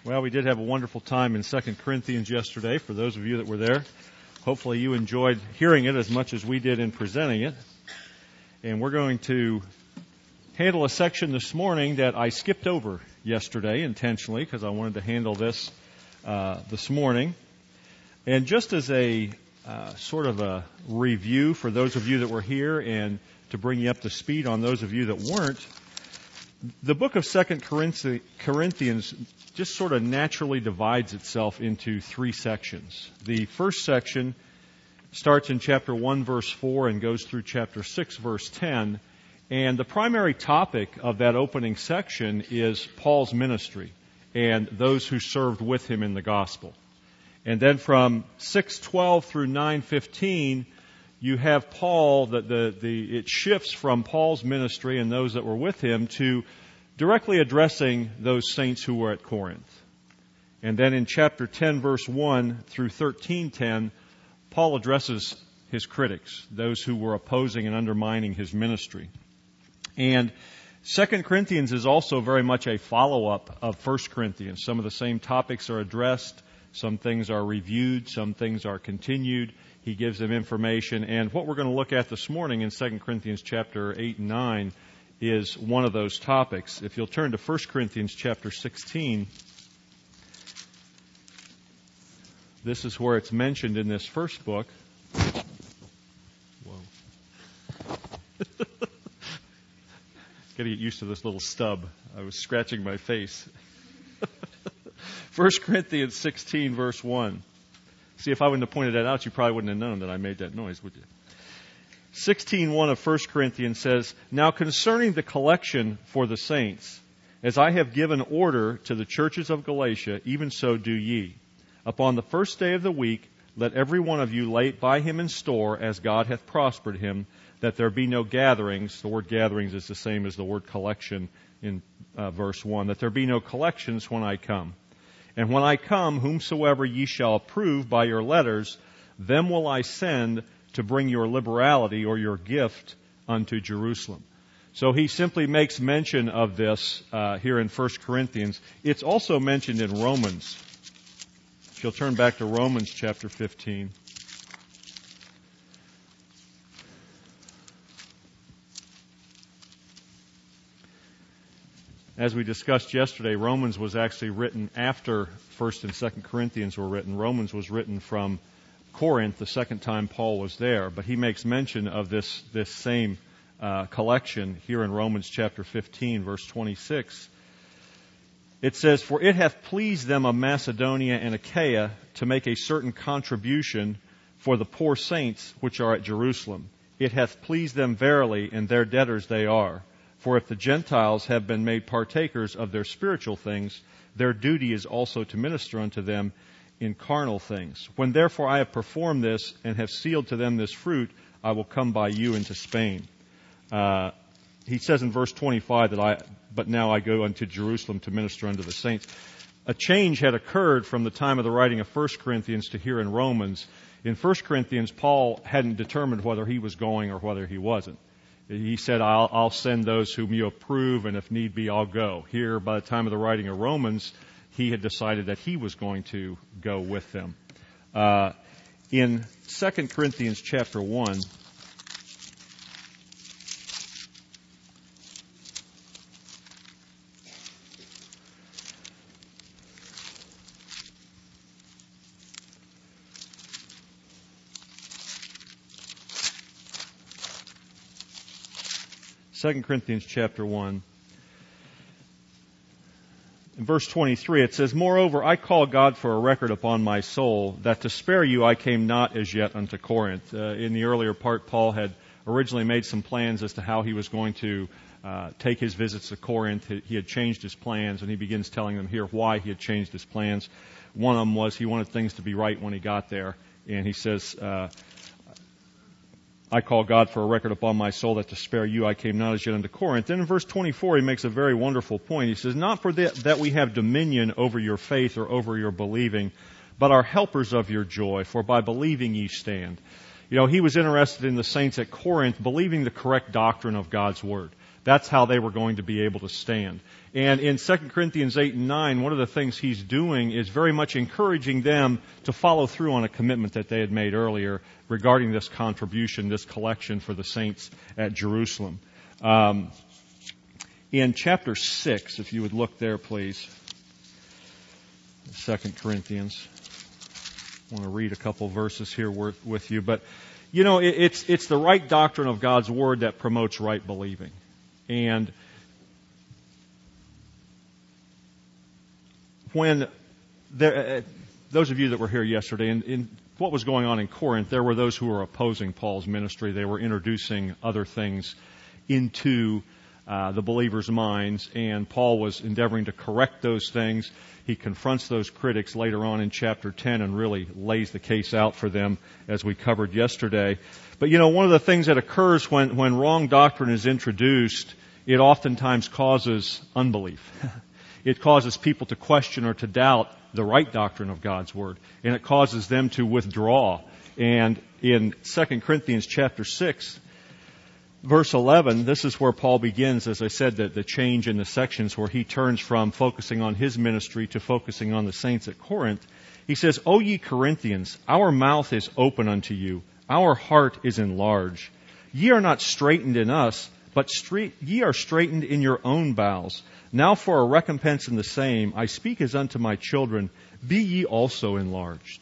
Well, we did have a wonderful time in 2 Corinthians yesterday, for those of you that were there. Hopefully you enjoyed hearing it as much as we did in presenting it. And we're going to handle a section this morning that I skipped over yesterday intentionally because I wanted to handle this morning. And just as a sort of a review for those of you that were here and to bring you up to speed on those of you that weren't, the book of 2 Corinthians just sort of naturally divides itself into three sections. The first section starts in chapter 1, verse 4 and goes through chapter 6, verse 10. And the primary topic of that opening section is Paul's ministry and those who served with him in the gospel. And then from 6:12 through 9:15, you have Paul, it shifts from Paul's ministry and those that were with him to directly addressing those saints who were at Corinth. And then in chapter 10, verse 1 through 13:10, Paul addresses his critics, those who were opposing and undermining his ministry. And 2 Corinthians is also very much a follow-up of 1 Corinthians. Some of the same topics are addressed, some things are reviewed, some things are continued. He gives them information. And what we're going to look at this morning in 2 Corinthians chapter 8 and 9 is one of those topics. If you'll turn to 1 Corinthians chapter 16, this is where it's mentioned in this first book. Whoa. Got to get used to this little stub. I was scratching my face. 1 Corinthians 16, verse 1. See, if I wouldn't have pointed that out, you probably wouldn't have known that I made that noise, would you? 16:1 of 1 Corinthians says, "Now concerning the collection for the saints, as I have given order to the churches of Galatia, even so do ye. Upon the first day of the week, let every one of you lay by him in store, as God hath prospered him, that there be no gatherings." The word gatherings is the same as the word collection in verse 1. "That there be no collections when I come. And when I come, whomsoever ye shall approve by your letters, them will I send to bring your liberality or your gift unto Jerusalem." So he simply makes mention of this here in 1 Corinthians. It's also mentioned in Romans. If you'll turn back to Romans chapter 15. As we discussed yesterday, Romans was actually written after 1 and 2 Corinthians were written. Romans was written from Corinth the second time Paul was there, but he makes mention of this same collection here in Romans chapter 15, verse 26. It says, "For it hath pleased them of Macedonia and Achaia to make a certain contribution for the poor saints which are at Jerusalem. It hath pleased them verily, and their debtors they are. For if the Gentiles have been made partakers of their spiritual things, their duty is also to minister unto them in carnal things. When therefore I have performed this and have sealed to them this fruit, I will come by you into Spain." He says in verse 25 but now I go unto Jerusalem to minister unto the saints. A change had occurred from the time of the writing of 1 Corinthians to here in Romans. In 1 Corinthians, Paul hadn't determined whether he was going or whether he wasn't. He said, I'll send those whom you approve, and if need be, I'll go. Here, by the time of the writing of Romans, he had decided that he was going to go with them. In 2 Corinthians chapter 1, in verse 23, it says, "Moreover, I call God for a record upon my soul, that to spare you I came not as yet unto Corinth." In the earlier part, Paul had originally made some plans as to how he was going to take his visits to Corinth. He had changed his plans, and he begins telling them here why he had changed his plans. One of them was he wanted things to be right when he got there, and he says, "I call God for a record upon my soul, that to spare you I came not as yet unto Corinth." Then in verse 24 he makes a very wonderful point. He says, "Not for that we have dominion over your faith or over your believing, but are helpers of your joy, for by believing ye stand." You know, he was interested in the saints at Corinth believing the correct doctrine of God's Word, That's how they were going to be able to stand. And in 2 Corinthians 8 and 9, one of the things he's doing is very much encouraging them to follow through on a commitment that they had made earlier regarding this contribution, this collection for the saints at Jerusalem. In chapter 6, if you would look there, please, 2 Corinthians. I want to read a couple verses here with you. But, it's the right doctrine of God's Word that promotes right believing. And when those of you that were here yesterday, in what was going on in Corinth, there were those who were opposing Paul's ministry. They were introducing other things into the believers' minds, and Paul was endeavoring to correct those things. He confronts those critics later on in chapter 10 and really lays the case out for them, as we covered yesterday. But, one of the things that occurs when wrong doctrine is introduced, it oftentimes causes unbelief. It causes people to question or to doubt the right doctrine of God's Word, and it causes them to withdraw. And in 2 Corinthians chapter 6, verse 11, this is where Paul begins, as I said, the change in the sections where he turns from focusing on his ministry to focusing on the saints at Corinth. He says, O ye Corinthians, our mouth is open unto you, our heart is enlarged. Ye are not straitened in us, but ye are straitened in your own bowels. Now for a recompense in the same, I speak as unto my children, be ye also enlarged.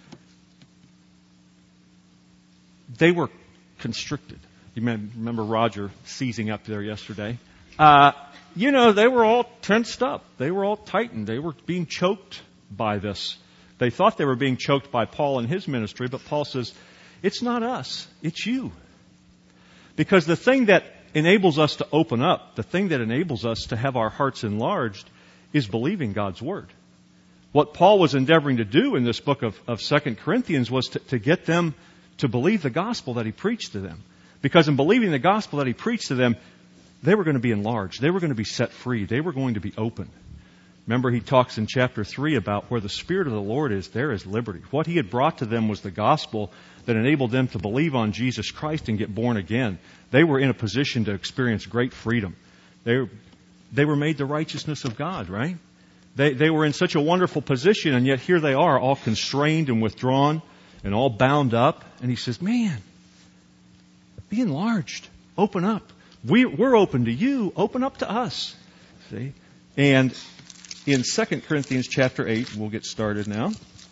They were constricted. You remember Roger seizing up there yesterday. They were all tensed up. They were all tightened. They were being choked by this. They thought they were being choked by Paul and his ministry, but Paul says, it's not us, it's you. Because the thing that enables us to open up, the thing that enables us to have our hearts enlarged, is believing God's Word. What Paul was endeavoring to do in this book of 2 Corinthians was to get them to believe the gospel that he preached to them. Because in believing the gospel that he preached to them, they were going to be enlarged. They were going to be set free. They were going to be open. Remember, he talks in chapter 3 about where the Spirit of the Lord is, there is liberty. What he had brought to them was the gospel that enabled them to believe on Jesus Christ and get born again. They were in a position to experience great freedom. They were made the righteousness of God, right? They were in such a wonderful position, and yet here they are, all constrained and withdrawn and all bound up. And he says, man, be enlarged. Open up. We're open to you. Open up to us. See? And in 2 Corinthians chapter 8, we'll get started now.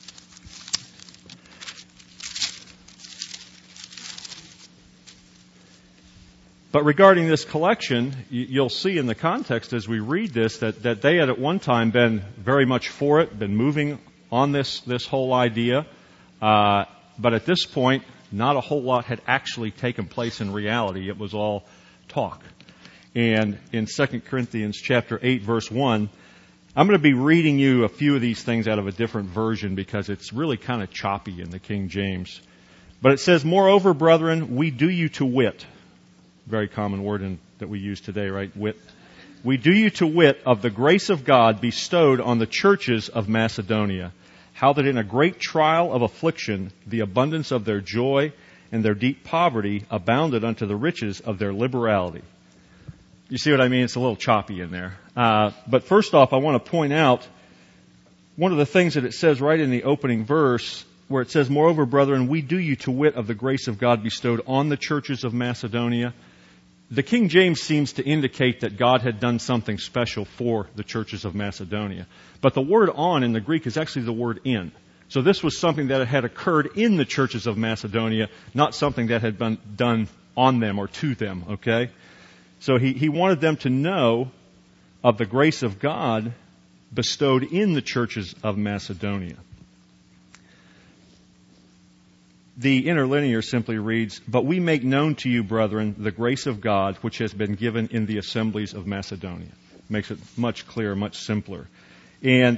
But regarding this collection, you'll see in the context as we read this that they had at one time been very much for it, been moving on this whole idea. But at this point, not a whole lot had actually taken place in reality. It was all talk. And in 2 Corinthians chapter 8, verse 1, I'm going to be reading you a few of these things out of a different version because it's really kind of choppy in the King James. But it says, Moreover, brethren, we do you to wit. Very common word that we use today, right? Wit. We do you to wit of the grace of God bestowed on the churches of Macedonia, how that in a great trial of affliction, the abundance of their joy and their deep poverty abounded unto the riches of their liberality. You see what I mean? It's a little choppy in there. But first off, I want to point out one of the things that it says right in the opening verse, where it says, Moreover, brethren, we do you to wit of the grace of God bestowed on the churches of Macedonia. The King James seems to indicate that God had done something special for the churches of Macedonia. But the word on in the Greek is actually the word in. So this was something that had occurred in the churches of Macedonia, not something that had been done on them or to them, okay? So he wanted them to know of the grace of God bestowed in the churches of Macedonia. The interlinear simply reads, But we make known to you, brethren, the grace of God which has been given in the assemblies of Macedonia. Makes it much clearer, much simpler. And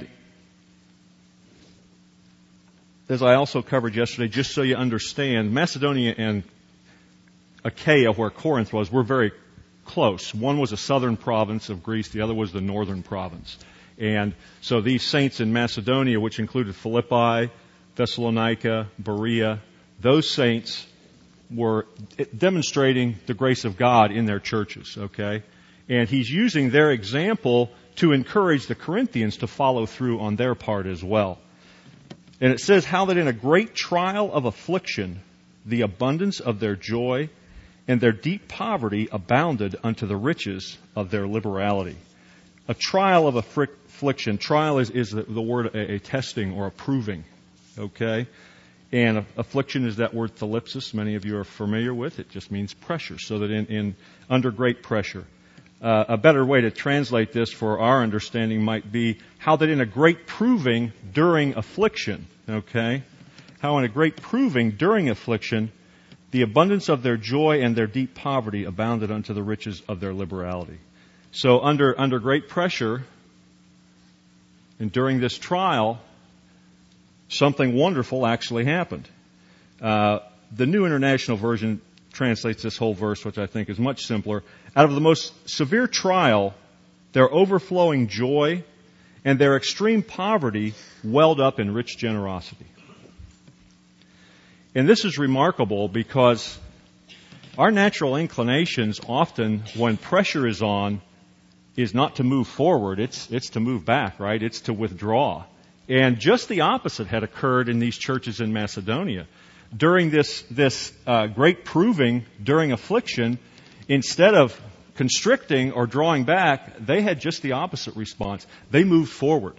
as I also covered yesterday, just so you understand, Macedonia and Achaia, where Corinth was, were very close. One was a southern province of Greece, the other was the northern province. And so these saints in Macedonia, which included Philippi, Thessalonica, Berea, those saints were demonstrating the grace of God in their churches, okay? And he's using their example to encourage the Corinthians to follow through on their part as well. And it says, how that in a great trial of affliction, the abundance of their joy and their deep poverty abounded unto the riches of their liberality. A trial of affliction. Trial is the word a testing or a proving. Okay? And affliction is that word thalipsis. Many of you are familiar with. It just means pressure. So that in under great pressure. A better way to translate this for our understanding might be how that in a great proving during affliction, okay? How in a great proving during affliction, the abundance of their joy and their deep poverty abounded unto the riches of their liberality. So under great pressure, and during this trial, something wonderful actually happened. The New International Version translates this whole verse, which I think is much simpler. Out of the most severe trial, their overflowing joy and their extreme poverty welled up in rich generosity. And this is remarkable because our natural inclinations often, when pressure is on, is not to move forward, it's to move back, right? It's to withdraw. And just the opposite had occurred in these churches in Macedonia. During this great proving, during affliction, instead of constricting or drawing back, they had just the opposite response. They moved forward.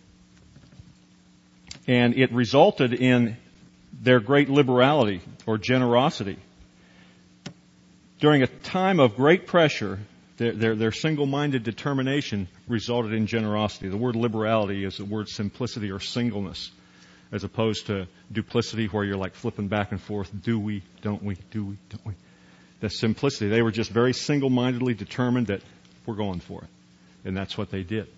And it resulted in their great liberality or generosity. During a time of great pressure, their single-minded determination resulted in generosity. The word liberality is the word simplicity or singleness, as opposed to duplicity where you're like flipping back and forth. Do we, don't we, do we, don't we? The simplicity. They were just very single-mindedly determined that we're going for it. And that's what they did.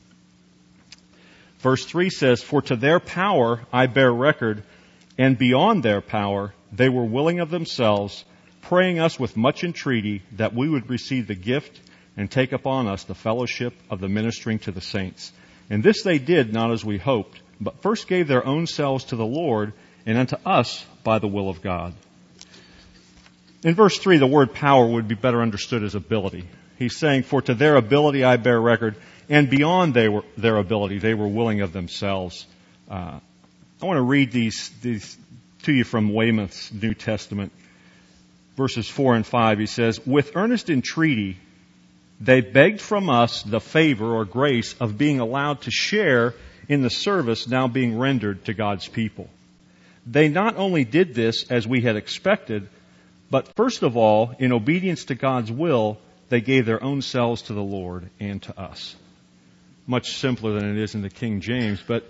Verse 3 says, for to their power I bear record, and beyond their power they were willing of themselves, praying us with much entreaty that we would receive the gift and take upon us the fellowship of the ministering to the saints. And this they did not as we hoped, but first gave their own selves to the Lord and unto us by the will of God. In verse 3, the word power would be better understood as ability. He's saying, for to their ability I bear record, and beyond their ability, they were willing of themselves. I want to read these to you from Weymouth's New Testament. Verses 4 and 5, he says, with earnest entreaty, they begged from us the favor or grace of being allowed to share in the service now being rendered to God's people. They not only did this as we had expected, but first of all, in obedience to God's will, they gave their own selves to the Lord and to us. Much simpler than it is in the King James, but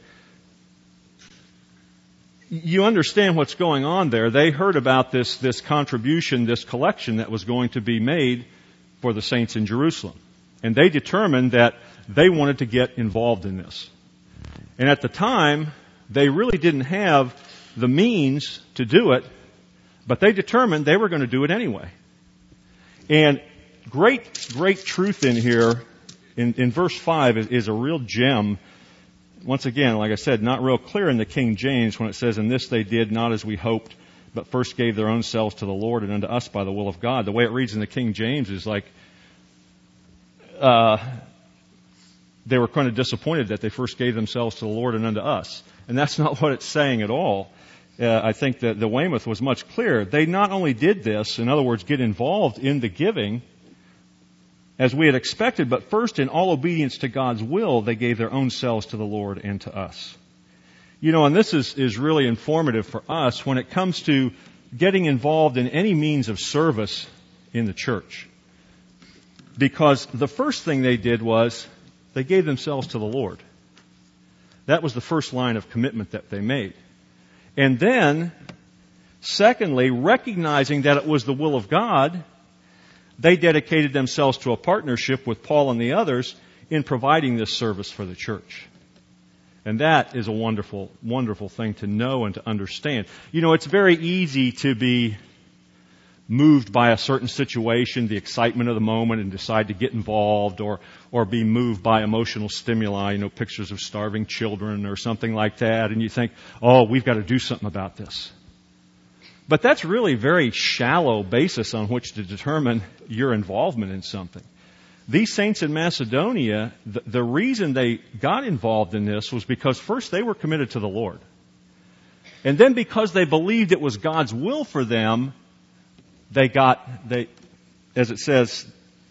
you understand what's going on there. They heard about this contribution, this collection that was going to be made for the saints in Jerusalem. And they determined that they wanted to get involved in this. And at the time, they really didn't have the means to do it, but they determined they were going to do it anyway. And great truth in here, in verse 5, is a real gem. Once again, like I said, not real clear in the King James when it says, and this they did not as we hoped, but first gave their own selves to the Lord and unto us by the will of God. The way it reads in the King James is like they were kind of disappointed that they first gave themselves to the Lord and unto us. And that's not what it's saying at all. I think that the Weymouth was much clearer. They not only did this, in other words, get involved in the giving, as we had expected, but first in all obedience to God's will, they gave their own selves to the Lord and to us. You know, and this is really informative for us when it comes to getting involved in any means of service in the church. Because the first thing they did was they gave themselves to the Lord. That was the first line of commitment that they made. And then, secondly, recognizing that it was the will of God, they dedicated themselves to a partnership with Paul and the others in providing this service for the church. And that is a wonderful, wonderful thing to know and to understand. You know, it's very easy to be moved by a certain situation, the excitement of the moment, and decide to get involved, or be moved by emotional stimuli, you know, pictures of starving children or something like that, and you think, oh, we've got to do something about this. But that's really very shallow basis on which to determine your involvement in something. these saints in Macedonia, the reason they got involved in this was because first they were committed to the Lord. And then because they believed it was God's will for them, they, as it says,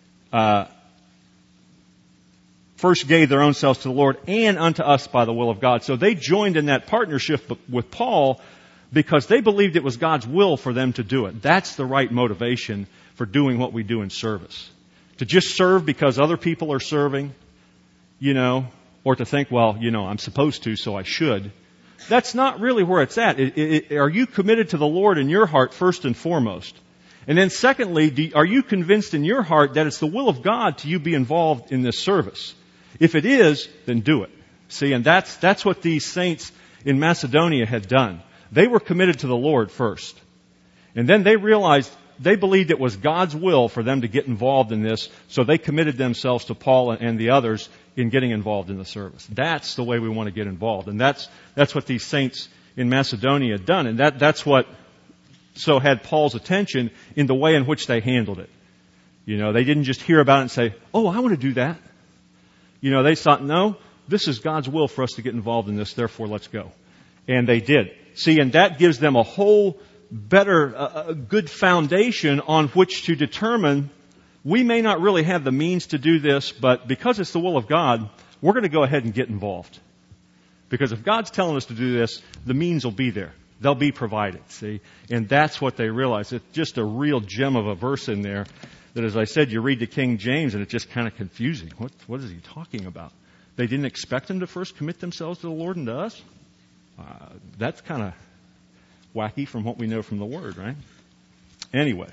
first gave their own selves to the Lord and unto us by the will of God. So they joined in that partnership with Paul because they believed it was God's will for them to do it. That's the right motivation for doing what we do in service. To just serve because other people are serving, or to think, well, I'm supposed to, so I should. That's not really where it's at. Are you committed to the Lord in your heart first and foremost? And then secondly, are you convinced in your heart that it's the will of God to you be involved in this service? If it is, then do it. See, and that's what these saints in Macedonia had done. They were committed to the Lord first. And then they realized they believed it was God's will for them to get involved in this, so they committed themselves to Paul and the others in getting involved in the service. That's the way we want to get involved. And that's what these saints in Macedonia had done. And that's what so had Paul's attention in the way in which they handled it. They didn't just hear about it and say, oh, I want to do that. They thought, no, this is God's will for us to get involved in this, therefore let's go. And they did. See, and that gives them a whole better, a good foundation on which to determine we may not really have the means to do this, but because it's the will of God, we're going to go ahead and get involved. Because if God's telling us to do this, the means will be there. They'll be provided, see? And that's what they realize. It's just a real gem of a verse in there that, as I said, you read the King James and it's just kind of confusing. What is he talking about? They didn't expect them to first commit themselves to the Lord and to us? That's kind of wacky from what we know from the Word, right? Anyway.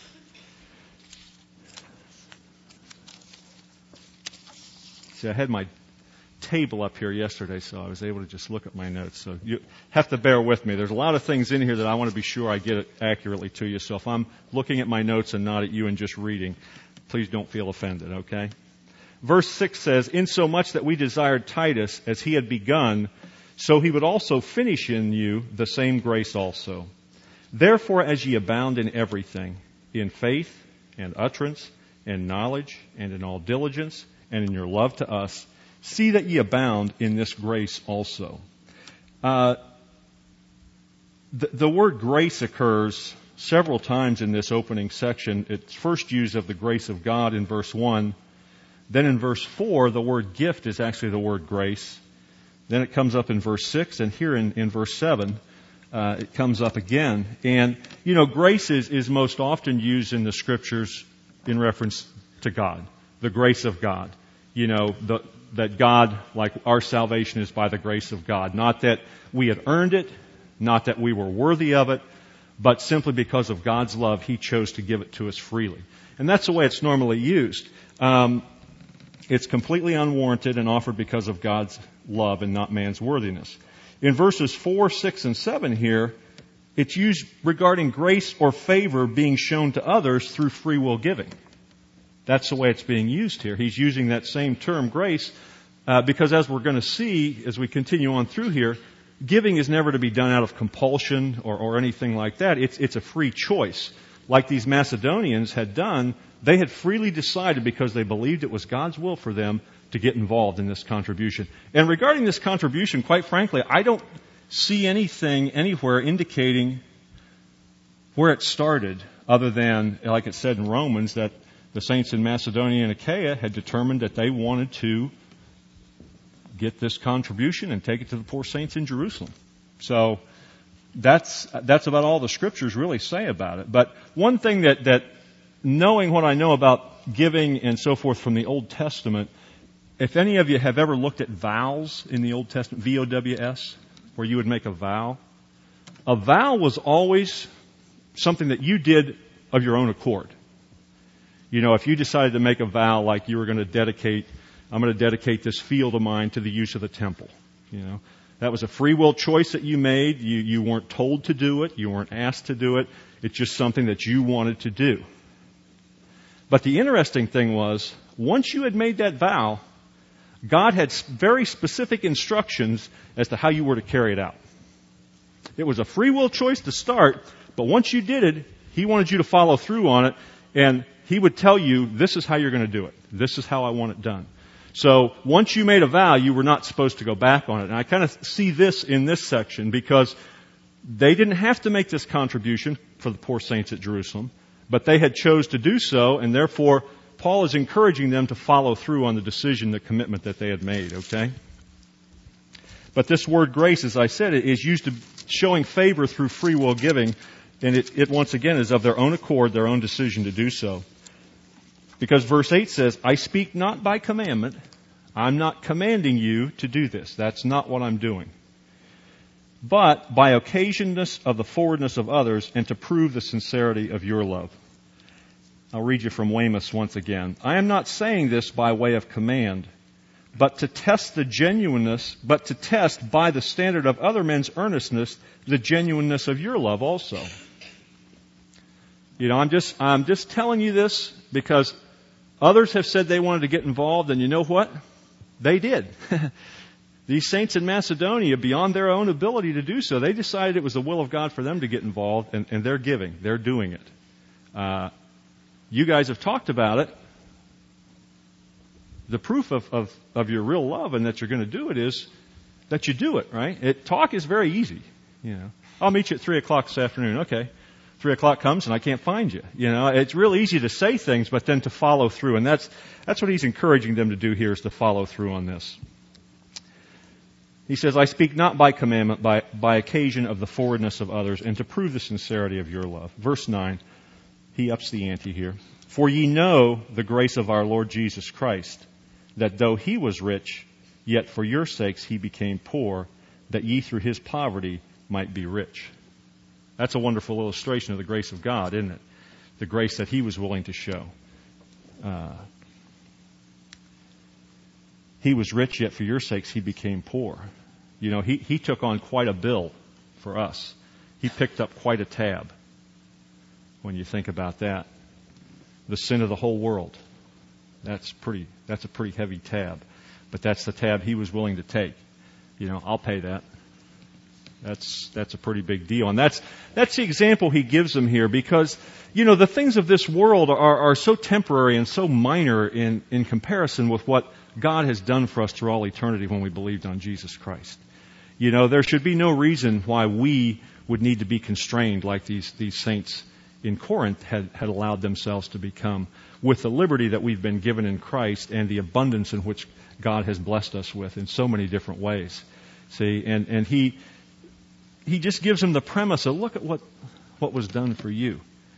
See, I had my table up here yesterday, so I was able to just look at my notes. So you have to bear with me. There's a lot of things in here that I want to be sure I get it accurately to you. So if I'm looking at my notes and not at you and just reading, please don't feel offended, okay? Verse 6 says, insomuch that we desired Titus, as he had begun, so he would also finish in you the same grace also. Therefore, as ye abound in everything, in faith and utterance and knowledge and in all diligence and in your love to us, see that ye abound in this grace also. The word grace occurs several times in this opening section. It's first used of the grace of God in verse 1. Then in verse 4, the word gift is actually the word grace. Then it comes up in verse 6, and here in verse 7, it comes up again. And, grace is most often used in the Scriptures in reference to God, the grace of God. That God, like our salvation is by the grace of God. Not that we had earned it, not that we were worthy of it, but simply because of God's love, He chose to give it to us freely. And that's the way it's normally used. It's completely unwarranted and offered because of God's love and not man's worthiness. In verses 4, 6, and 7 here, it's used regarding grace or favor being shown to others through free will giving. That's the way it's being used here. He's using that same term, grace, because as we're going to see as we continue on through here, giving is never to be done out of compulsion or anything like that. It's a free choice. Like these Macedonians had done, they had freely decided because they believed it was God's will for them to get involved in this contribution. And regarding this contribution, quite frankly, I don't see anything anywhere indicating where it started other than, like it said in Romans, that the saints in Macedonia and Achaia had determined that they wanted to get this contribution and take it to the poor saints in Jerusalem. So that's about all the Scriptures really say about it. But one thing that knowing what I know about giving and so forth from the Old Testament, if any of you have ever looked at vows in the Old Testament, VOWS, where you would make a vow was always something that you did of your own accord. If you decided to make a vow like you were going to dedicate, I'm going to dedicate this field of mine to the use of the temple. That was a free will choice that you made. You weren't told to do it. You weren't asked to do it. It's just something that you wanted to do. But the interesting thing was, once you had made that vow, God had very specific instructions as to how you were to carry it out. It was a free will choice to start, but once you did it, He wanted you to follow through on it, and he would tell you, this is how you're going to do it. This is how I want it done. So once you made a vow, you were not supposed to go back on it. And I kind of see this in this section because they didn't have to make this contribution for the poor saints at Jerusalem, but they had chose to do so, and therefore Paul is encouraging them to follow through on the decision, the commitment that they had made, okay? But this word grace, as I said, is used to showing favor through free will giving, and it once again is of their own accord, their own decision to do so. Because verse 8 says, I speak not by commandment. I'm not commanding you to do this. That's not what I'm doing. But by occasionness of the forwardness of others and to prove the sincerity of your love. I'll read you from Weymouth once again. I am not saying this by way of command, but to test by the standard of other men's earnestness, the genuineness of your love also. You know, I'm just telling you this because others have said they wanted to get involved, and you know what? They did. These saints in Macedonia, beyond their own ability to do so, they decided it was the will of God for them to get involved, and they're giving. They're doing it. You guys have talked about it. The proof of your real love and that you're going to do it is that you do it, right? Talk is very easy. You know, I'll meet you at 3 o'clock this afternoon. Okay. 3 o'clock comes and I can't find you. You know, it's real easy to say things, but then to follow through. And that's what he's encouraging them to do here, is to follow through on this. He says, I speak not by commandment, by occasion of the forwardness of others, and to prove the sincerity of your love. Verse 9, he ups the ante here. For ye know the grace of our Lord Jesus Christ, that though he was rich, yet for your sakes he became poor, that ye through his poverty might be rich. That's a wonderful illustration of the grace of God, isn't it? The grace that he was willing to show. He was rich, yet for your sakes he became poor. You know, he took on quite a bill for us. He picked up quite a tab when you think about that. The sin of the whole world. That's a pretty heavy tab. But that's the tab he was willing to take. You know, I'll pay that. That's a pretty big deal. And that's the example he gives them here, because, you know, the things of this world are so temporary and so minor in comparison with what God has done for us through all eternity when we believed on Jesus Christ. You know, there should be no reason why we would need to be constrained like these saints in Corinth had allowed themselves to become, with the liberty that we've been given in Christ and the abundance in which God has blessed us with in so many different ways. See, and he just gives them the premise of, look at what was done for you.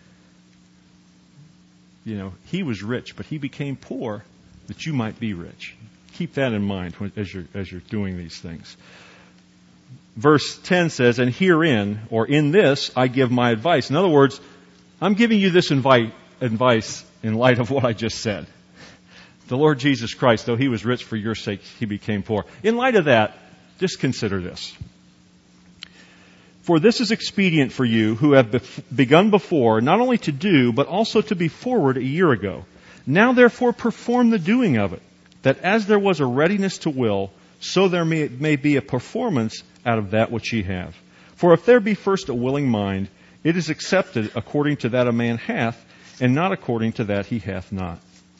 You know, he was rich, but he became poor that you might be rich. Keep that in mind as you're doing these things. Verse 10 says, and herein, or in this, I give my advice. In other words, I'm giving you this advice in light of what I just said. The Lord Jesus Christ, though he was rich for your sake, he became poor. In light of that, just consider this. For this is expedient for you who have begun before, not only to do, but also to be forward a year ago. Now therefore perform the doing of it, that as there was a readiness to will, so there may be a performance out of that which ye have. For if there be first a willing mind, it is accepted according to that a man hath, and not according to that he hath not.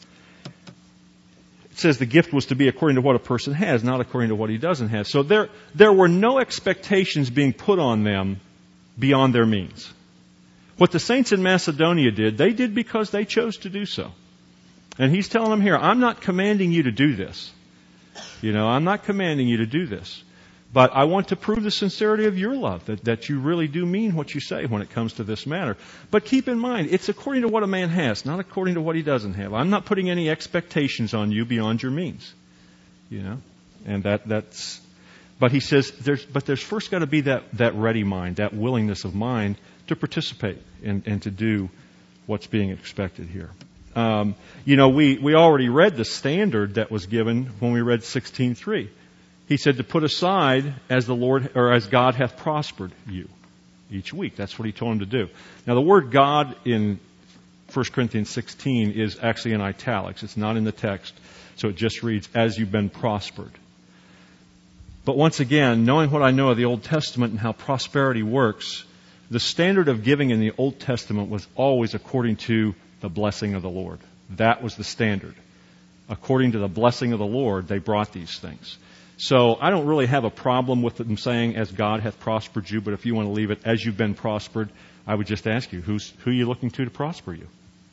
It says the gift was to be according to what a person has, not according to what he doesn't have. So there were no expectations being put on them beyond their means. What the saints in Macedonia did, they did because they chose to do so. And he's telling them here, I'm not commanding you to do this. You know, I'm not commanding you to do this. But I want to prove the sincerity of your love, that you really do mean what you say when it comes to this matter. But keep in mind, it's according to what a man has, not according to what he doesn't have. I'm not putting any expectations on you beyond your means. You know? And that's... But he says, there's first got to be that ready mind, that willingness of mind to participate and to do what's being expected here. You know, we already read the standard that was given when we read 16:3. He said to put aside as the Lord, or as God hath prospered you each week. That's what he told him to do. Now the word God in 1 Corinthians 16 is actually in italics. It's not in the text. So it just reads, as you've been prospered. But once again, knowing what I know of the Old Testament and how prosperity works, the standard of giving in the Old Testament was always according to the blessing of the Lord. That was the standard. According to the blessing of the Lord, they brought these things. So I don't really have a problem with them saying, as God hath prospered you, but if you want to leave it, as you've been prospered, I would just ask you, who are you looking to prosper you?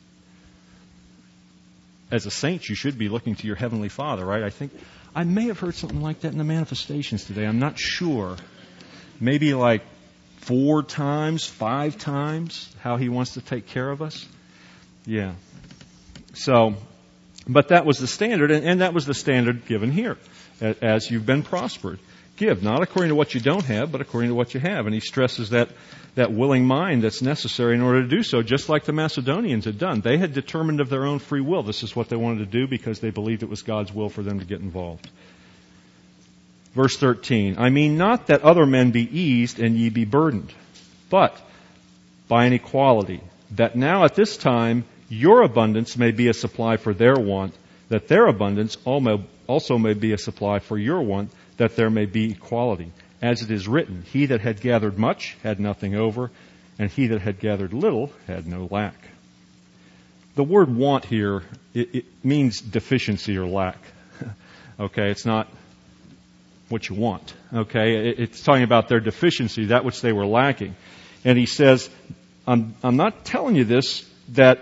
As a saint, you should be looking to your Heavenly Father, right? I think I may have heard something like that in the manifestations today. I'm not sure. Maybe like 4 times, 5 times, how He wants to take care of us. Yeah. So, but that was the standard, and that was the standard given here. As you've been prospered, give, not according to what you don't have, but according to what you have. And he stresses that willing mind that's necessary in order to do so, just like the Macedonians had done. They had determined of their own free will. This is what they wanted to do because they believed it was God's will for them to get involved. Verse 13, I mean not that other men be eased and ye be burdened, but by an equality, that now at this time your abundance may be a supply for their want, that their abundance also may be a supply for your want, that there may be equality. As it is written, he that had gathered much had nothing over, and he that had gathered little had no lack. The word want here, it means deficiency or lack. Okay, it's not what you want. Okay, it's talking about their deficiency, that which they were lacking. And he says, I'm not telling you this that,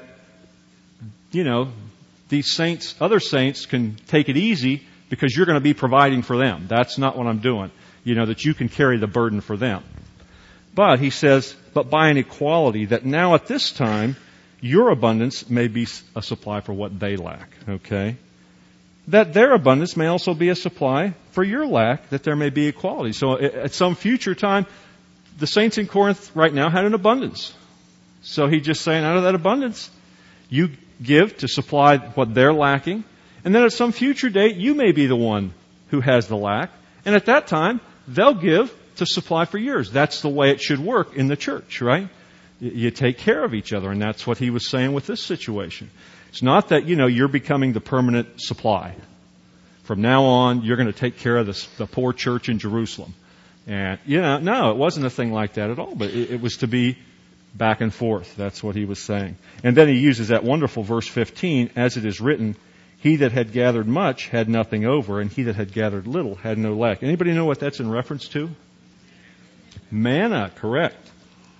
these saints, other saints can take it easy because you're going to be providing for them. That's not what I'm doing. That you can carry the burden for them. But he says, but by an equality, that now at this time, your abundance may be a supply for what they lack. Okay? That their abundance may also be a supply for your lack, that there may be equality. So at some future time, the saints in Corinth right now had an abundance. So he's just saying, out of that abundance, you give to supply what they're lacking. And then at some future date, you may be the one who has the lack. And at that time, they'll give to supply for yours. That's the way it should work in the church, right? You take care of each other. And that's what he was saying with this situation. It's not that, you're becoming the permanent supply. From now on, you're going to take care of the poor church in Jerusalem. And, no, it wasn't a thing like that at all. But it was to be back and forth. That's what he was saying. And then he uses that wonderful verse 15, as it is written, he that had gathered much had nothing over, and he that had gathered little had no lack. Anybody know what that's in reference to? Manna, correct.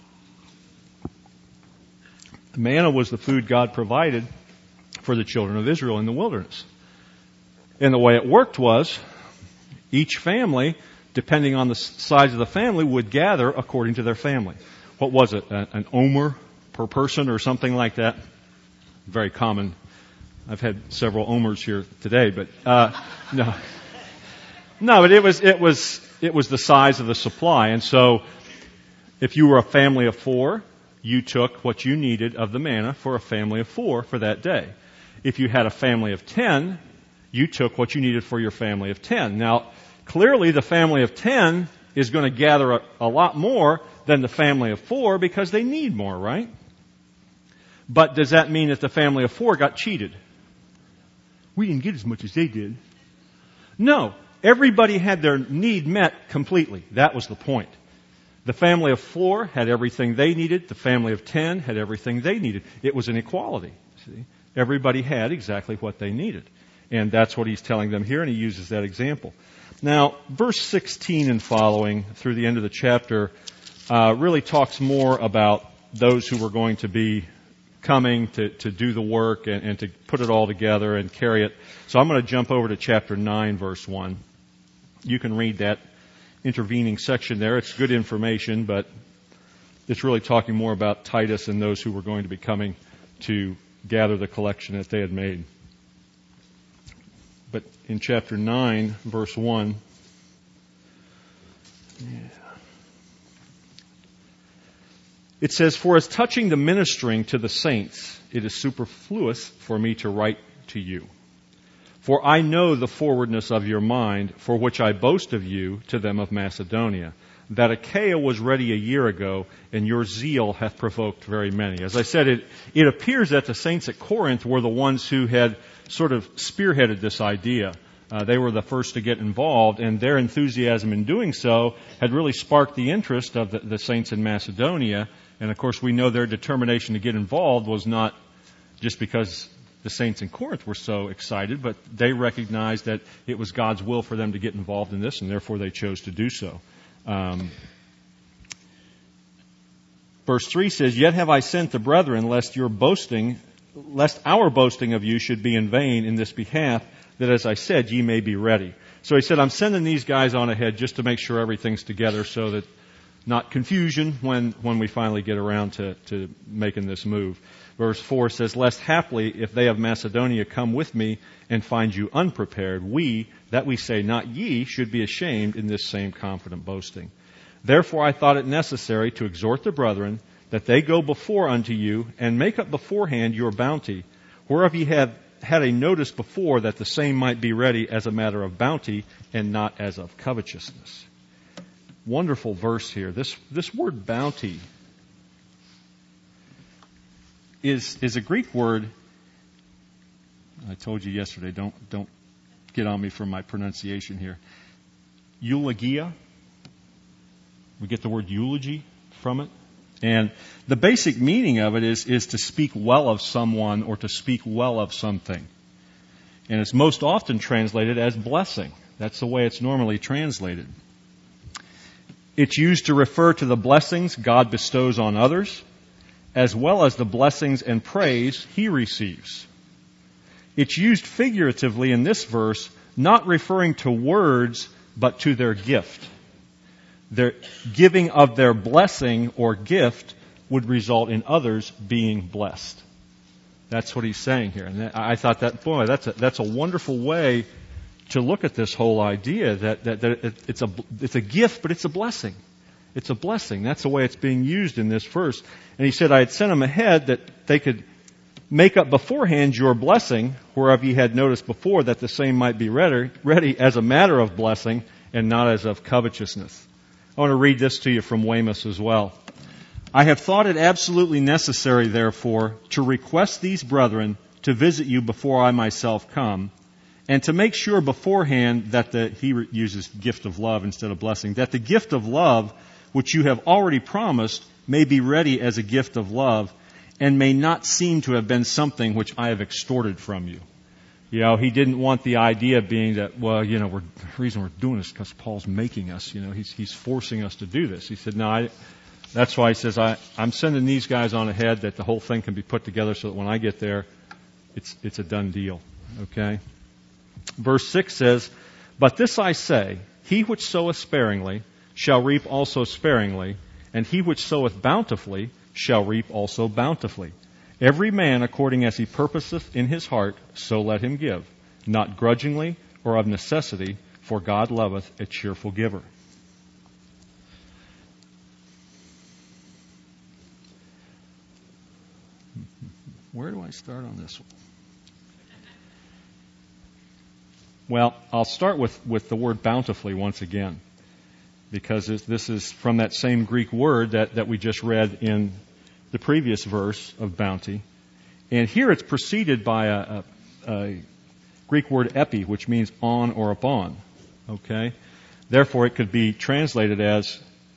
Manna was the food God provided for the children of Israel in the wilderness. And the way it worked was, each family, depending on the size of the family, would gather according to their family. What was it? An omer per person or something like that? Very common. I've had several omers here today, but no. No, but it was the size of the supply. And so if you were a family of 4, you took what you needed of the manna for a family of 4 for that day. If you had a family of 10, you took what you needed for your family of 10. Now, clearly the family of 10 is going to gather a lot more than the family of 4 because they need more, right? But does that mean that the family of 4 got cheated? We didn't get as much as they did. No. Everybody had their need met completely. That was the point. The family of 4 had everything they needed. The family of 10 had everything they needed. It was an equality. See? Everybody had exactly what they needed. And that's what he's telling them here, and he uses that example. Now, verse 16 and following, through the end of the chapter, really talks more about those who were going to be coming to do the work and to put it all together and carry it. So I'm going to jump over to chapter 9, verse 1. You can read that intervening section there. It's good information, but it's really talking more about Titus and those who were going to be coming to gather the collection that they had made. But in chapter 9, verse 1, it says, "For as touching the ministering to the saints, it is superfluous for me to write to you. For I know the forwardness of your mind, for which I boast of you to them of Macedonia, that Achaia was ready a year ago, and your zeal hath provoked very many." As I said, it appears that the saints at Corinth were the ones who had sort of spearheaded this idea. They were the first to get involved, and their enthusiasm in doing so had really sparked the interest of the saints in Macedonia. And of course, we know their determination to get involved was not just because the saints in Corinth were so excited, but they recognized that it was God's will for them to get involved in this, and therefore they chose to do so. Verse 3 says, "Yet have I sent the brethren, lest our boasting of you should be in vain in this behalf, that as I said, ye may be ready." So he said, I'm sending these guys on ahead just to make sure everything's together so that not confusion when we finally get around to making this move. Verse 4 says, "Lest haply, if they of Macedonia come with me and find you unprepared, we, that we say, not ye, should be ashamed in this same confident boasting. Therefore I thought it necessary to exhort the brethren, that they go before unto you, and make up beforehand your bounty, whereof ye have had a notice before, that the same might be ready as a matter of bounty, and not as of covetousness." Wonderful verse here. This word bounty is a Greek word. I told you yesterday, don't get on me for my pronunciation here. Eulogia. We get the word eulogy from it. And the basic meaning of it is to speak well of someone or to speak well of something. And it's most often translated as blessing. That's the way it's normally translated. It's used to refer to the blessings God bestows on others, as well as the blessings and praise He receives. It's used figuratively in this verse, not referring to words, but to their gift. Their giving of their blessing or gift would result in others being blessed. That's what he's saying here. And I thought that's a wonderful way to look at this whole idea that it's a gift, but it's a blessing. It's a blessing. That's the way it's being used in this verse. And he said, I had sent them ahead that they could make up beforehand your blessing, whereof ye had noticed before, that the same might be ready as a matter of blessing and not as of covetousness. I want to read this to you from Weymouth as well. "I have thought it absolutely necessary, therefore, to request these brethren to visit you before I myself come, and to make sure beforehand that he uses gift of love instead of blessing, that the gift of love, which you have already promised, may be ready as a gift of love, and may not seem to have been something which I have extorted from you." You know, he didn't want the idea being that, the reason we're doing this is because Paul's making us, he's forcing us to do this. He said, no, that's why he says, I'm sending these guys on ahead that the whole thing can be put together so that when I get there, it's a done deal. Okay? Verse 6 says, "But this I say, he which soweth sparingly shall reap also sparingly, and he which soweth bountifully shall reap also bountifully. Every man according as he purposeth in his heart, so let him give, not grudgingly or of necessity, for God loveth a cheerful giver." Where do I start on this one? Well, I'll start with the word bountifully once again, because this is from that same Greek word that we just read in the previous verse of bounty. And here it's preceded by a Greek word epi, which means on or upon. Okay? Therefore, it could be translated as,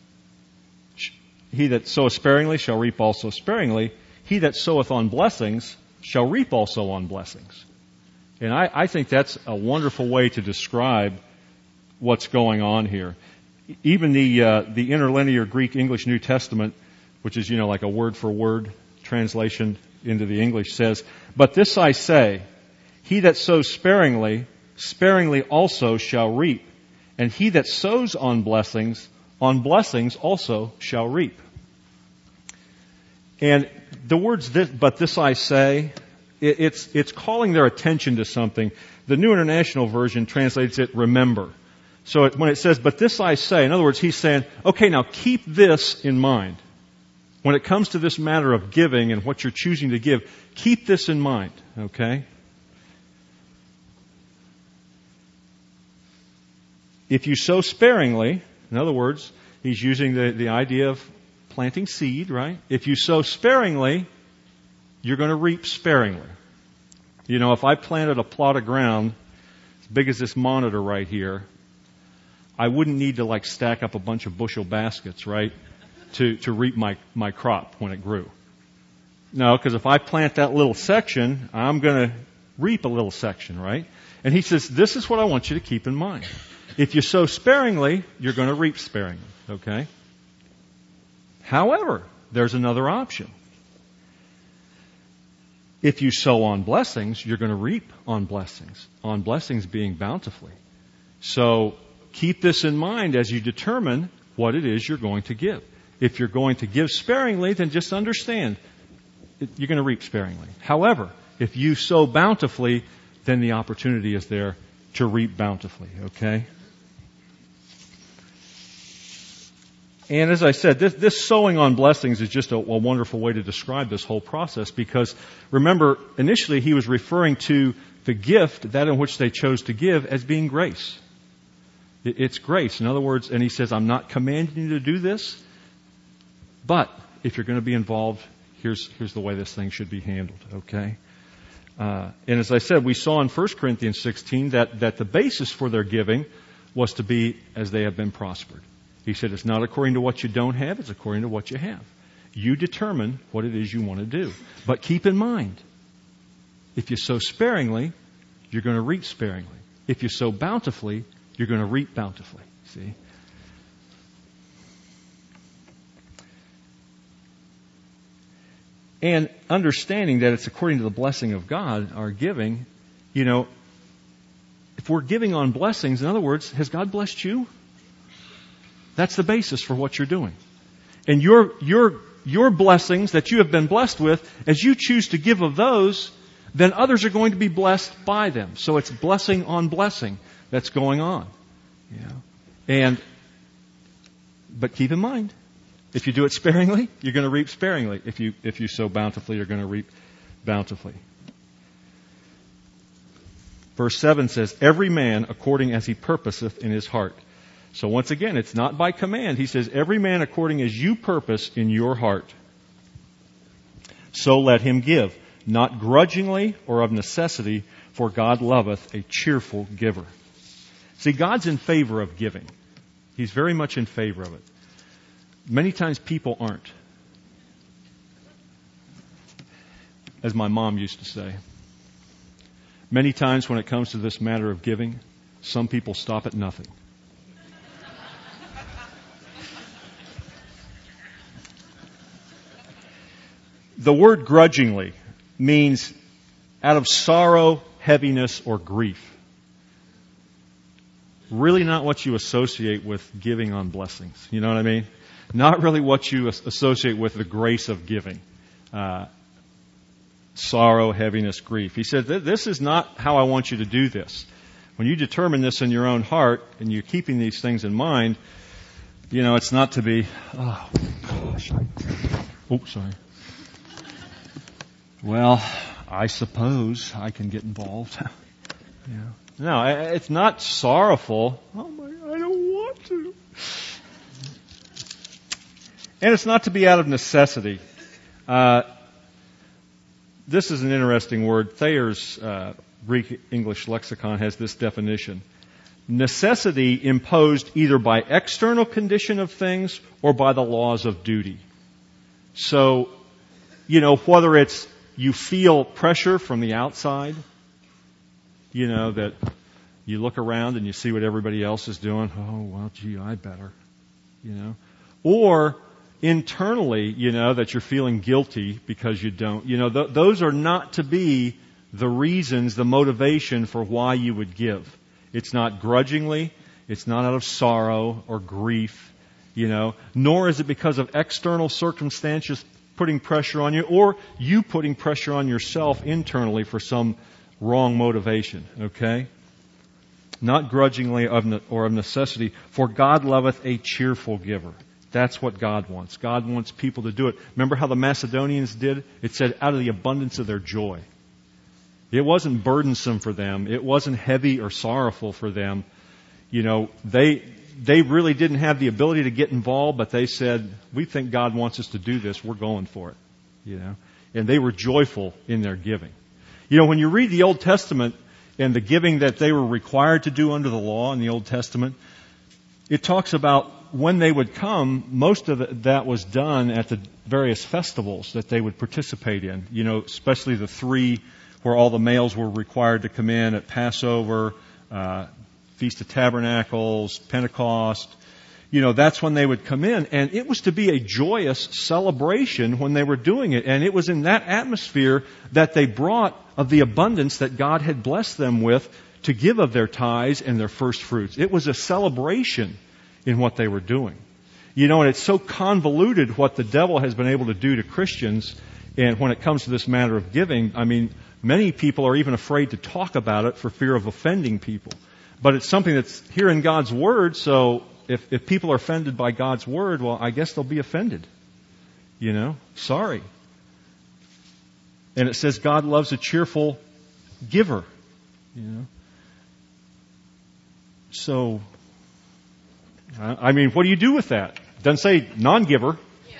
"He that soweth sparingly shall reap also sparingly. He that soweth on blessings shall reap also on blessings." And I think that's a wonderful way to describe what's going on here. Even the interlinear Greek English New Testament, which is, like a word-for-word translation into the English, says, "But this I say, he that sows sparingly, sparingly also shall reap. And he that sows on blessings also shall reap." And the words, "but this I say," it's calling their attention to something. The New International Version translates it, "remember." So when it says, "but this I say," in other words, he's saying, okay, now keep this in mind. When it comes to this matter of giving and what you're choosing to give, keep this in mind, okay? If you sow sparingly, in other words, he's using the idea of planting seed, right? If you sow sparingly, you're going to reap sparingly. If I planted a plot of ground as big as this monitor right here, I wouldn't need to stack up a bunch of bushel baskets, right? To reap my crop when it grew. No, because if I plant that little section, I'm going to reap a little section, right? And he says, this is what I want you to keep in mind. If you sow sparingly, you're going to reap sparingly, okay? However, there's another option. If you sow on blessings, you're going to reap on blessings being bountifully. So keep this in mind as you determine what it is you're going to give. If you're going to give sparingly, then just understand you're going to reap sparingly. However, if you sow bountifully, then the opportunity is there to reap bountifully, okay? And as I said, this sowing on blessings is just a wonderful way to describe this whole process because, remember, initially he was referring to the gift, that in which they chose to give, as being grace. It's grace. In other words, and he says, I'm not commanding you to do this, but if you're going to be involved, here's the way this thing should be handled, okay? And as I said, we saw in 1 Corinthians 16 that the basis for their giving was to be as they have been prospered. He said it's not according to what you don't have, it's according to what you have. You determine what it is you want to do. But keep in mind, if you sow sparingly, you're going to reap sparingly. If you sow bountifully, you're going to reap bountifully. See? And understanding that it's according to the blessing of God, our giving, if we're giving on blessings, in other words, has God blessed you? That's the basis for what you're doing. And your blessings that you have been blessed with, as you choose to give of those, then others are going to be blessed by them. So it's blessing on blessing that's going on. But keep in mind, if you do it sparingly, you're going to reap sparingly. If you sow bountifully, you're going to reap bountifully. Verse 7 says, every man according as he purposeth in his heart. So once again, it's not by command. He says, every man according as you purpose in your heart. So let him give, not grudgingly or of necessity, for God loveth a cheerful giver. See, God's in favor of giving. He's very much in favor of it. Many times people aren't. As my mom used to say. Many times when it comes to this matter of giving, some people stop at nothing. The word grudgingly means out of sorrow, heaviness, or grief. Really not what you associate with giving on blessings. You know what I mean? Not really what you associate with the grace of giving. Sorrow, heaviness, grief. He said, this is not how I want you to do this. When you determine this in your own heart and you're keeping these things in mind, it's not to be, oh gosh, sorry. Well, I suppose I can get involved. No, it's not sorrowful. Oh my, I don't want to. And it's not to be out of necessity. This is an interesting word. Thayer's Greek English lexicon has this definition. Necessity imposed either by external condition of things or by the laws of duty. So, whether it's you feel pressure from the outside, that you look around and you see what everybody else is doing. Oh, well, gee, I better, Or internally, that you're feeling guilty because you don't. Those are not to be the reasons, the motivation for why you would give. It's not grudgingly. It's not out of sorrow or grief, Nor is it because of external circumstances putting pressure on you, or you putting pressure on yourself internally for some wrong motivation, okay? Not grudgingly or of necessity, for God loveth a cheerful giver. That's what God wants. God wants people to do it. Remember how the Macedonians did? It said, out of the abundance of their joy. It wasn't burdensome for them. It wasn't heavy or sorrowful for them. They really didn't have the ability to get involved, but they said, we think God wants us to do this. We're going for it. And they were joyful in their giving. When you read the Old Testament and the giving that they were required to do under the law in the Old Testament, it talks about when they would come, most of that was done at the various festivals that they would participate in. You know, especially the three where all the males were required to come in at Passover, Feast of Tabernacles, Pentecost. You know, that's when they would come in. And it was to be a joyous celebration when they were doing it. And it was in that atmosphere that they brought of the abundance that God had blessed them with to give of their tithes and their first fruits. It was a celebration in what they were doing. You know, and it's so convoluted what the devil has been able to do to Christians. And when it comes to this matter of giving, I mean, many people are even afraid to talk about it for fear of offending people. But it's something that's here in God's Word, so if people are offended by God's Word, well, I guess they'll be offended. You know? Sorry. And it says God loves a cheerful giver. You know? So, I mean, what do you do with that? It doesn't say non-giver.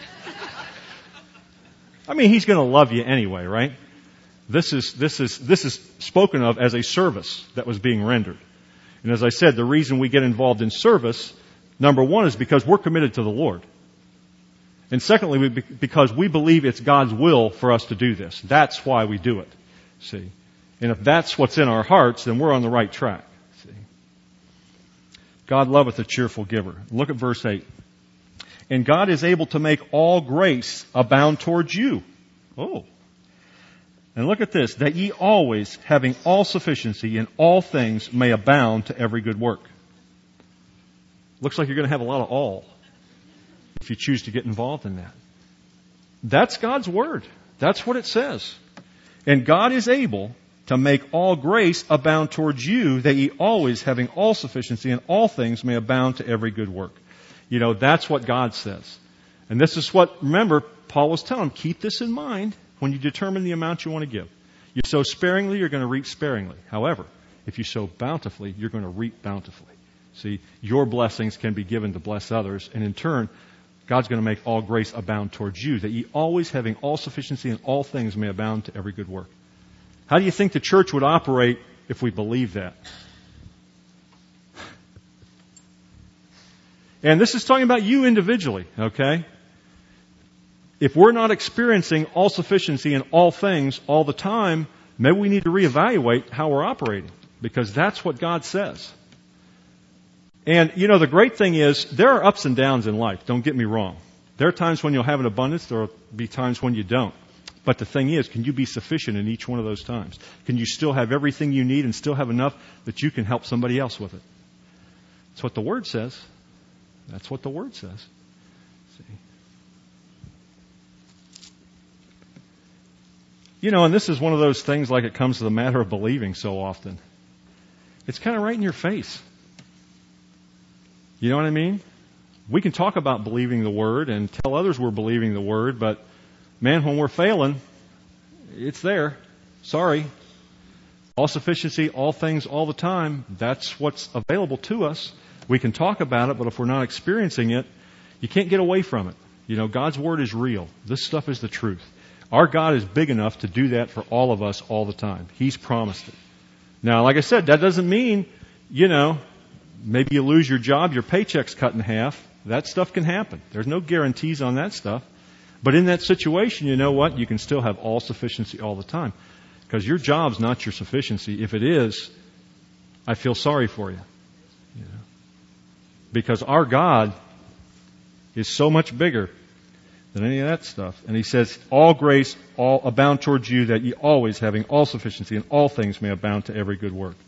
I mean, He's going to love you anyway, right? This is spoken of as a service that was being rendered. And as I said, the reason we get involved in service, number one, is because we're committed to the Lord. And secondly, because we believe it's God's will for us to do this. That's why we do it. See? And if that's what's in our hearts, then we're on the right track. See? God loveth a cheerful giver. Look at verse 8. And God is able to make all grace abound towards you. Oh. And look at this, that ye always, having all sufficiency in all things, may abound to every good work. Looks like you're going to have a lot of all if you choose to get involved in that. That's God's Word. That's what it says. And God is able to make all grace abound towards you, that ye always, having all sufficiency in all things, may abound to every good work. You know, that's what God says. And this is what, remember, Paul was telling them, keep this in mind when you determine the amount you want to give. You sow sparingly, you're going to reap sparingly. However, if you sow bountifully, you're going to reap bountifully. See, your blessings can be given to bless others, and in turn, God's going to make all grace abound towards you, that ye always, having all sufficiency in all things, may abound to every good work. How do you think the church would operate if we believed that? And this is talking about you individually, okay? If we're not experiencing all sufficiency in all things all the time, maybe we need to reevaluate how we're operating, because that's what God says. And, you know, the great thing is there are ups and downs in life. Don't get me wrong. There are times when you'll have an abundance. There will be times when you don't. But the thing is, can you be sufficient in each one of those times? Can you still have everything you need and still have enough that you can help somebody else with it? That's what the Word says. That's what the Word says. See? You know, and this is one of those things like it comes to the matter of believing so often. It's kind of right in your face. You know what I mean? We can talk about believing the Word and tell others we're believing the Word, but man, when we're failing, it's there. Sorry. All sufficiency, all things, all the time. That's what's available to us. We can talk about it, but if we're not experiencing it, you can't get away from it. You know, God's Word is real. This stuff is the truth. Our God is big enough to do that for all of us all the time. He's promised it. Now, like I said, that doesn't mean, you know, maybe you lose your job, your paycheck's cut in half. That stuff can happen. There's no guarantees on that stuff. But in that situation, you know what? You can still have all sufficiency all the time. Because your job's not your sufficiency. If it is, I feel sorry for you. You know? Because our God is so much bigger than any of that stuff. And He says, all grace, all abound towards you, that ye always, having all sufficiency in all things, may abound to every good work.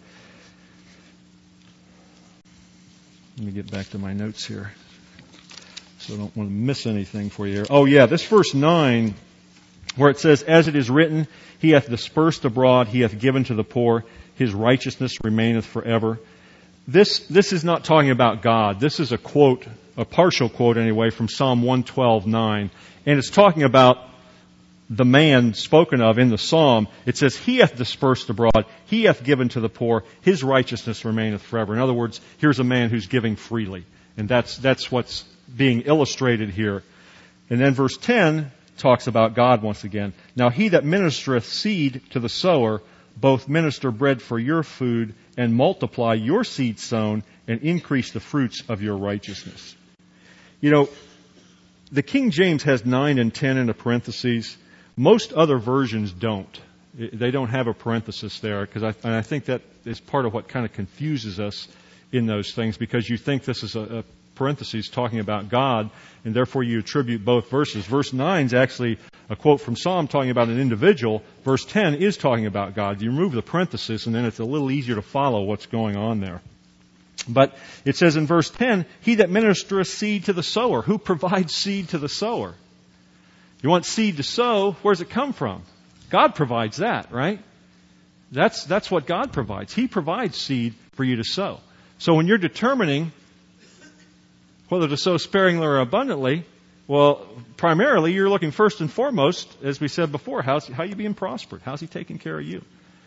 Let me get back to my notes here, so I don't want to miss anything for you here. Oh yeah, this verse 9, where it says, as it is written, He hath dispersed abroad, He hath given to the poor, His righteousness remaineth forever. This is not talking about God. This is a quote, a partial quote anyway, from Psalm 112:9. And it's talking about the man spoken of in the psalm. It says, He hath dispersed abroad, He hath given to the poor, His righteousness remaineth forever. In other words, here's a man who's giving freely. And that's what's being illustrated here. And then verse 10 talks about God once again. Now He that ministereth seed to the sower, both minister bread for your food, and multiply your seed sown, and increase the fruits of your righteousness. You know, the King James has 9 and 10 in the parentheses. Most other versions don't. They don't have a parenthesis there, because I think that is part of what kind of confuses us in those things, because you think this is a parentheses talking about God, and therefore you attribute both verses. Verse 9 is actually a quote from Psalm talking about an individual. Verse 10 is talking about God. You remove the parenthesis, and then it's a little easier to follow what's going on there. But it says in verse 10, He that ministereth seed to the sower. Who provides seed to the sower? You want seed to sow, where does it come from? God provides that, right? That's what God provides. He provides seed for you to sow. So when you're determining whether to sow sparingly or abundantly, well, primarily you're looking first and foremost, as we said before, how you being prospered? How's He taking care of you?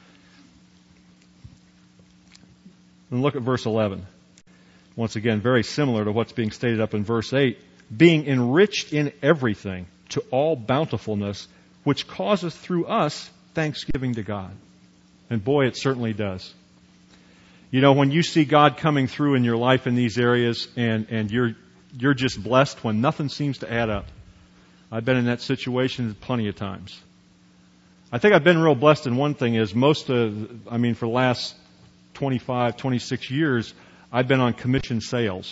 And look at verse 11. Once again, very similar to what's being stated up in verse 8. Being enriched in everything to all bountifulness, which causeth through us thanksgiving to God. And boy, it certainly does. You know, when you see God coming through in your life in these areas, and you're just blessed when nothing seems to add up. I've been in that situation plenty of times. I think I've been real blessed in one thing is for the last 25, 26 years, I've been on commission sales.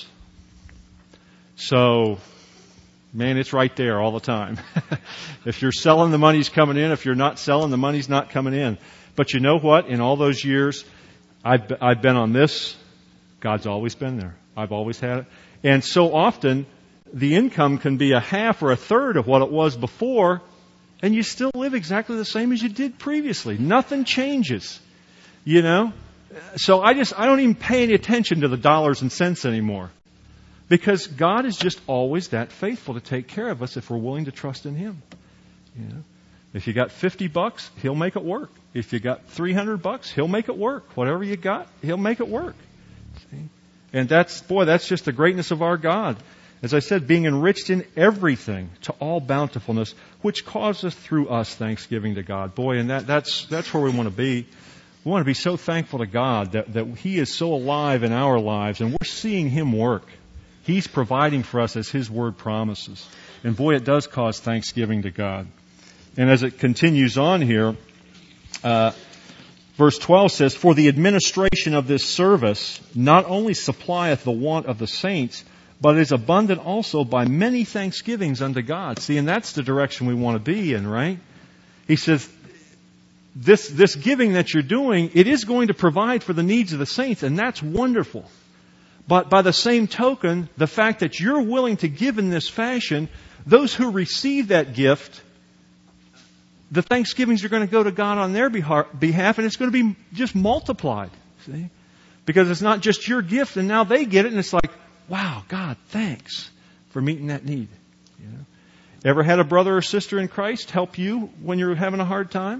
So, man, it's right there all the time. If you're selling, the money's coming in. If you're not selling, the money's not coming in. But you know what? In all those years, I've been on this. God's always been there. I've always had it. And so often, the income can be a half or a third of what it was before, and you still live exactly the same as you did previously. Nothing changes, you know? So I don't even pay any attention to the dollars and cents anymore. Because God is just always that faithful to take care of us if we're willing to trust in Him. You know? If you got $50, He'll make it work. If you got $300, He'll make it work. Whatever you got, He'll make it work. See? And that's just the greatness of our God. As I said, being enriched in everything to all bountifulness, which causeth through us thanksgiving to God. Boy, and that's where we want to be. We want to be so thankful to God that He is so alive in our lives, and we're seeing Him work. He's providing for us as His Word promises. And boy, it does cause thanksgiving to God. And as it continues on here, verse 12 says, For the administration of this service not only supplieth the want of the saints, but is abundant also by many thanksgivings unto God. See, and that's the direction we want to be in, right? He says, this giving that you're doing, it is going to provide for the needs of the saints, and that's wonderful. But by the same token, the fact that you're willing to give in this fashion, those who receive that gift, the thanksgivings are going to go to God on their behalf, and it's going to be just multiplied. See? Because it's not just your gift, and now they get it, and it's like, wow, God, thanks for meeting that need. You know? Ever had a brother or sister in Christ help you when you're having a hard time?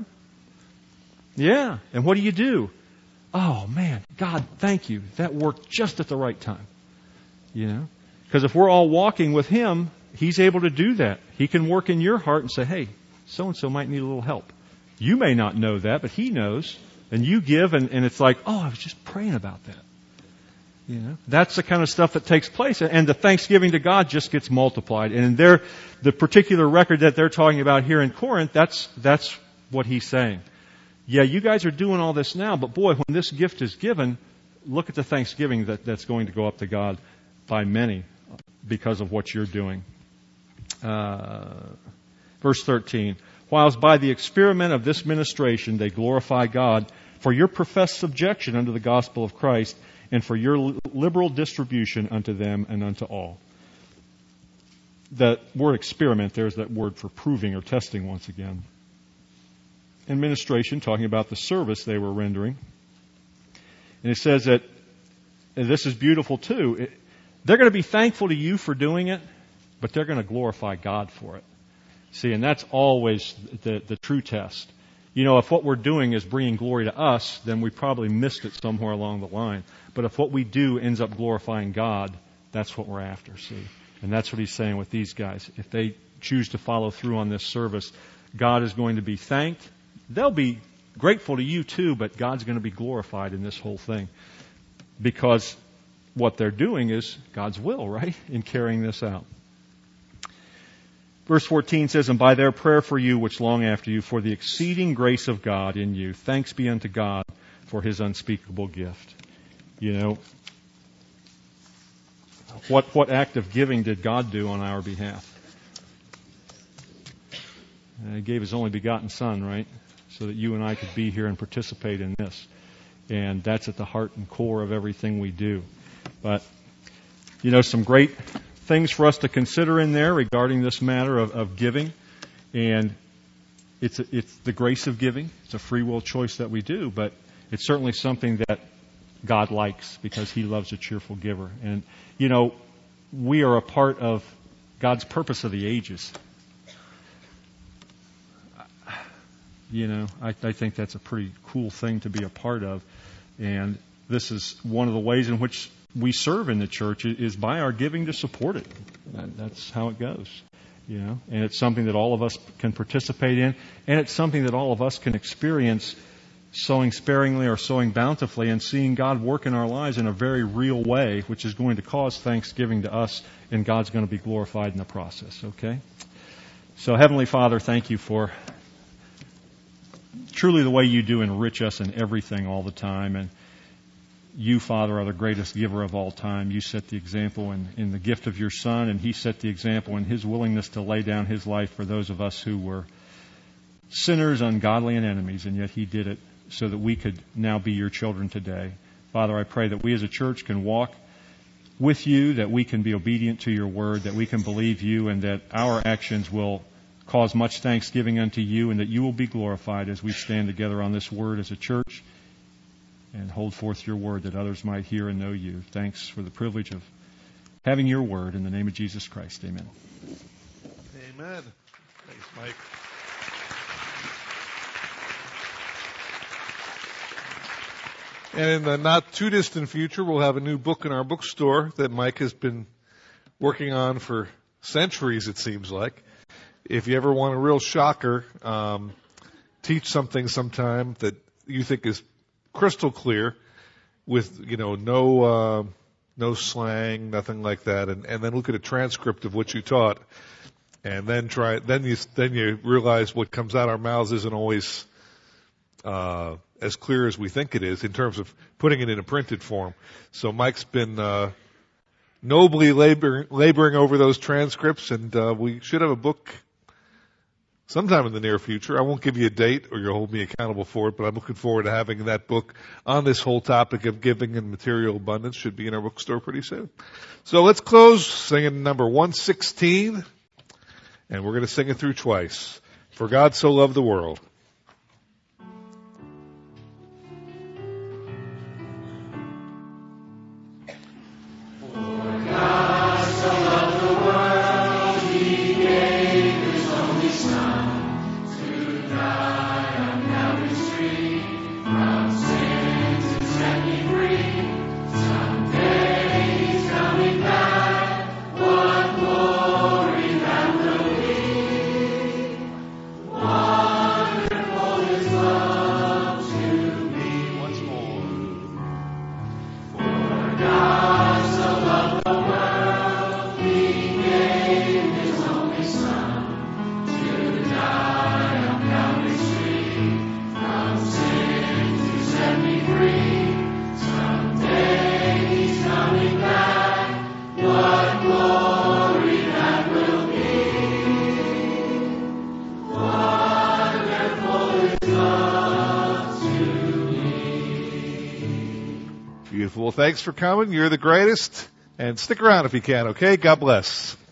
Yeah. And what do? Oh, man, God, thank you. That worked just at the right time. You know? Because if we're all walking with Him, He's able to do that. He can work in your heart and say, hey, so-and-so might need a little help. You may not know that, but He knows. And you give, and it's like, oh, I was just praying about that. You know? That's the kind of stuff that takes place. And the thanksgiving to God just gets multiplied. And in the particular record that they're talking about here in Corinth, that's what he's saying. Yeah, you guys are doing all this now, but boy, when this gift is given, look at the thanksgiving that's going to go up to God by many because of what you're doing. Verse 13, Whilst by the experiment of this ministration they glorify God for your professed subjection unto the gospel of Christ and for your liberal distribution unto them and unto all. That word experiment, there's that word for proving or testing once again. Administration, talking about the service they were rendering. And it says that, and this is beautiful too, they're going to be thankful to you for doing it, but they're going to glorify God for it. See, and that's always the true test. You know, if what we're doing is bringing glory to us, then we probably missed it somewhere along the line. But if what we do ends up glorifying God, that's what we're after, see. And that's what he's saying with these guys. If they choose to follow through on this service, God is going to be thanked. They'll be grateful to you too, but God's going to be glorified in this whole thing. Because what they're doing is God's will, right, in carrying this out. Verse 14 says, and by their prayer for you which long after you, for the exceeding grace of God in you, thanks be unto God for His unspeakable gift. You know, what act of giving did God do on our behalf? He gave His only begotten Son, right, so that you and I could be here and participate in this. And that's at the heart and core of everything we do. But, you know, some great things for us to consider in there regarding this matter of giving. And it's the grace of giving. It's a free will choice that we do, but it's certainly something that God likes because He loves a cheerful giver. And, you know, we are a part of God's purpose of the ages. You know, I think that's a pretty cool thing to be a part of. And this is one of the ways in which we serve in the church is by our giving to support it. That's how it goes, you know. And it's something that all of us can participate in, and it's something that all of us can experience, sowing sparingly or sowing bountifully, and seeing God work in our lives in a very real way, which is going to cause thanksgiving to us, and God's going to be glorified in the process. Okay. So, Heavenly Father, thank you for truly the way you do enrich us in everything all the time. And you, Father, are the greatest giver of all time. You set the example in the gift of your Son, and He set the example in His willingness to lay down His life for those of us who were sinners, ungodly, and enemies, and yet He did it so that we could now be your children today. Father, I pray that we as a church can walk with you, that we can be obedient to your word, that we can believe you, and that our actions will cause much thanksgiving unto you, and that you will be glorified as we stand together on this word as a church and hold forth your word that others might hear and know you. Thanks for the privilege of having your word. In the name of Jesus Christ, amen. Amen. Thanks, Mike. And in the not too distant future, we'll have a new book in our bookstore that Mike has been working on for centuries, it seems like. If you ever want a real shocker, teach something sometime that you think is crystal clear with, you know, no slang, nothing like that, and then look at a transcript of what you taught, and then you realize what comes out our mouths isn't always as clear as we think it is in terms of putting it in a printed form. So Mike's been nobly laboring over those transcripts, and we should have a book sometime in the near future. I won't give you a date or you'll hold me accountable for it, but I'm looking forward to having that book on this whole topic of giving and material abundance. Should be in our bookstore pretty soon. So let's close singing number 116, and we're going to sing it through twice. For God so loved the world. Well, thanks for coming. You're the greatest. And stick around if you can, okay? God bless.